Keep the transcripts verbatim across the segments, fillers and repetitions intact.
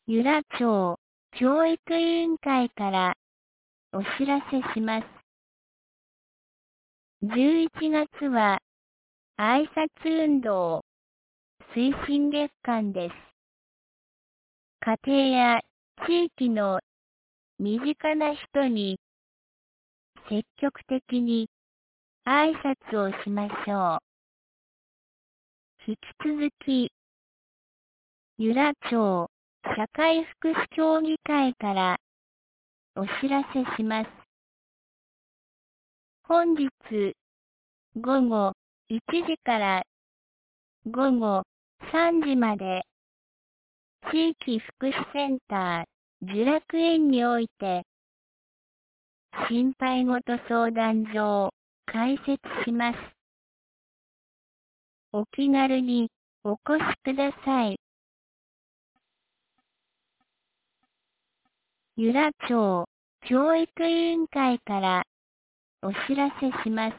由良町教育委員会からお知らせします。じゅういちがつは挨拶運動推進月間です。家庭や地域の身近な人に積極的に挨拶をしましょう。引き続き、由良町社会福祉協議会からお知らせします。本日午後いちじから午後さんじまで地域福祉センター聚楽園において心配ごと相談所を開設します。お気軽にお越しください。由良町教育委員会からお知らせします。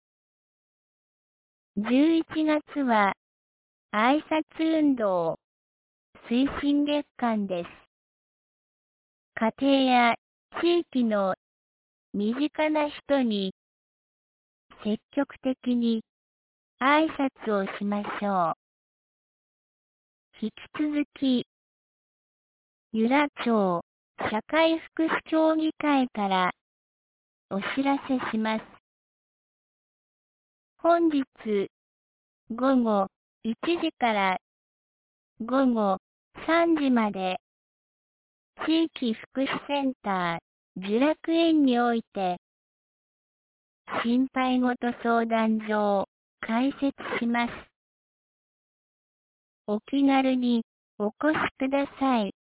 じゅういちがつは挨拶運動推進月間です。家庭や地域の身近な人に積極的に挨拶をしましょう。引き続き、由良町社会福祉協議会からお知らせします。本日午後いちじから午後さんじまで地域福祉センター聚楽園において心配ごと相談所を開設します。お気軽にお越しください。